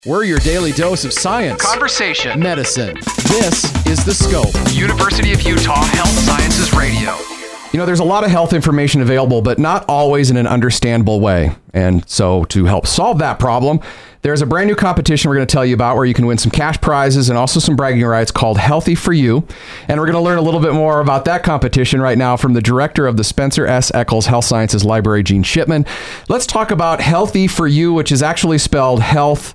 We're your daily dose of science, conversation, medicine. This is The Scope. University of Utah Health Sciences Radio. You know, there's a lot of health information available, but not always in an understandable way. And so to help solve that problem, there's a brand new competition we're going to tell you about where you can win some cash prizes and also some bragging rights called Healthy for You. And we're going to learn a little bit more about that competition right now from the director of the Spencer S. Eccles Health Sciences Library, Gene Shipman. Let's talk about Healthy for You, which is actually spelled health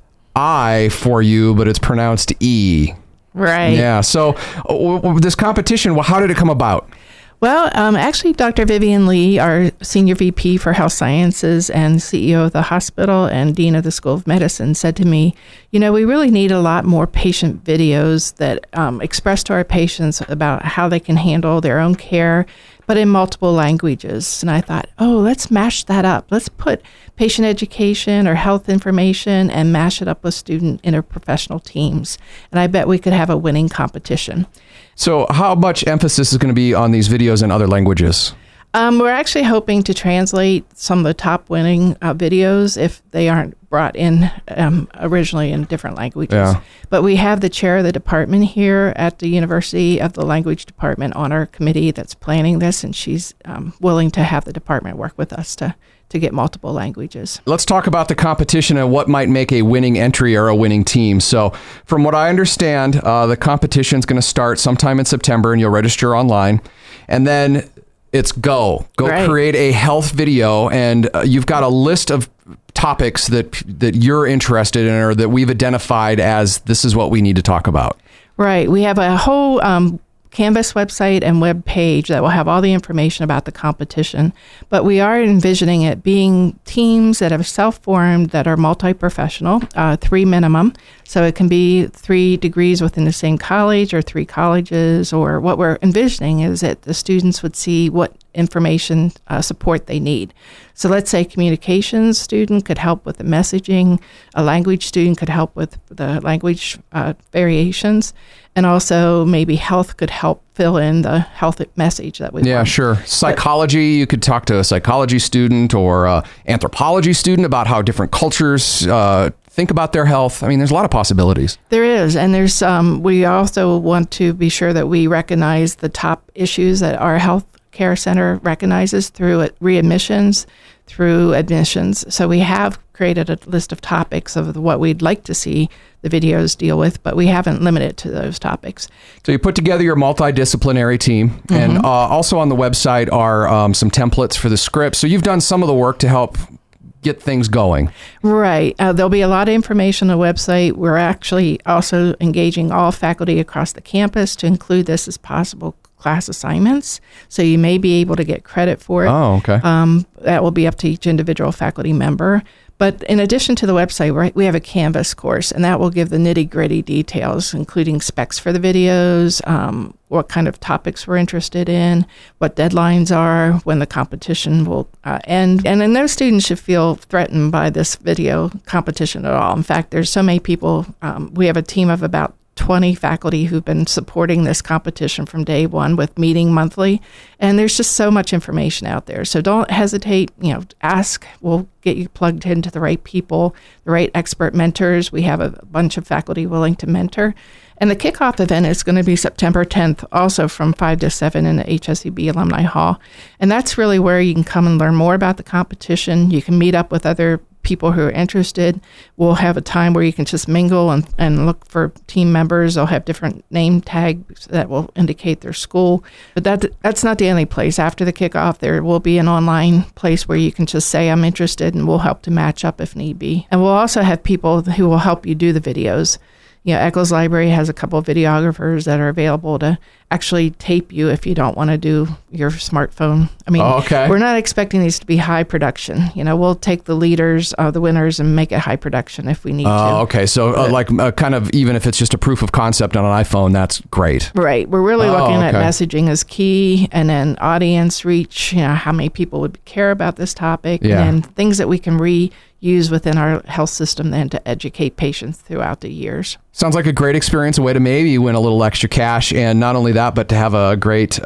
I for you, but it's pronounced E. Right. Yeah. So this competition, well, how did it come about? Well, actually, Dr. Vivian Lee, our Senior VP for Health Sciences and CEO of the hospital and Dean of the School of Medicine, said to me, you know, we really need a lot more patient videos that express to our patients about how they can handle their own care, but in multiple languages. And I thought, oh, let's mash that up. Let's put patient education or health information and mash it up with student interprofessional teams. And I bet we could have a winning competition. So how much emphasis is going to be on these videos in other languages? We're actually hoping to translate some of the top winning videos if they aren't brought in originally in different languages. Yeah. But we have the chair of the department here at the University of the Language Department on our committee that's planning this, and she's willing to have the department work with us to get multiple languages. Let's talk about the competition and what might make a winning entry or a winning team. So from what I understand, the competition is going to start sometime in September, and you'll register online. And then it's go right. Create a health video, and you've got a list of topics that you're interested in or that we've identified as this is what we need to talk about. Right. We have a whole Canvas website and web page that will have all the information about the competition, but we are envisioning it being teams that have self-formed that are multi-professional, 3 minimum. So it can be 3 degrees within the same college or 3 colleges, or what we're envisioning is that the students would see what information support they need. So let's say communications student could help with the messaging, a language student could help with the language variations, and also maybe health could help fill in the health message that we want. Yeah, sure. Psychology, you could talk to a psychology student or anthropology student about how different cultures think about their health. I mean, there's a lot of possibilities. There is. And there's we also want to be sure that we recognize the top issues that our health care center recognizes through readmissions, through admissions. So we have created a list of topics of what we'd like to see the videos deal with, but we haven't limited it to those topics. So you put together your multidisciplinary team, mm-hmm. and also on the website are some templates for the script. So you've done some of the work to help get things going. Right. There'll be a lot of information on the website. We're actually also engaging all faculty across the campus to include this as possible class assignments, so you may be able to get credit for it. Oh, okay. That will be up to each individual faculty member. But in addition to the website, right, we have a Canvas course, and that will give the nitty-gritty details, including specs for the videos, what kind of topics we're interested in, what deadlines are, when the competition will end. And then no students should feel threatened by this video competition at all. In fact, there's so many people. We have a team of about 20 faculty who've been supporting this competition from day one with meeting monthly. And there's just so much information out there. So don't hesitate, ask. We'll get you plugged into the right people, the right expert mentors. We have a bunch of faculty willing to mentor. And the kickoff event is going to be September 10th, also from 5 to 7 in the HSEB Alumni Hall. And that's really where you can come and learn more about the competition. You can meet up with other people who are interested. We'll have a time where you can just mingle and look for team members. They'll have different name tags that will indicate their school. But that's not the only place. After the kickoff, there will be an online place where you can just say, I'm interested, and we'll help to match up if need be. And we'll also have people who will help you do the videos. Eccles Library has a couple of videographers that are available to actually tape you if you don't want to do your smartphone. I mean, We're not expecting these to be high production. We'll take the leaders, the winners, and make it high production if we need to. Okay. So kind of, even if it's just a proof of concept on an iPhone, that's great. Right. We're really looking at messaging as key, and then audience reach, how many people would care about this topic, and then things that we can reuse within our health system then to educate patients throughout the years. Sounds like a great experience, a way to maybe win a little extra cash, and not only that, but to have a great,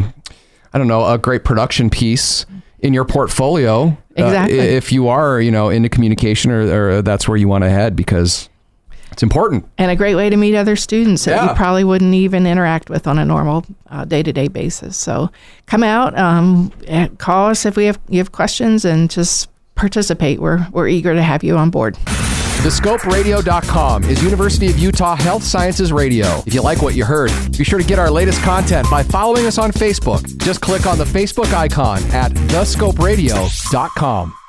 a great production piece in your portfolio. Exactly. If you are, into communication or that's where you want to head, because It's important. And a great way to meet other students that Yeah. you probably wouldn't even interact with on a normal day-to-day basis. So come out, call us if you have questions, and just participate. We're eager to have you on board. TheScopeRadio.com is University of Utah Health Sciences Radio. If you like what you heard, be sure to get our latest content by following us on Facebook. Just click on the Facebook icon at TheScopeRadio.com.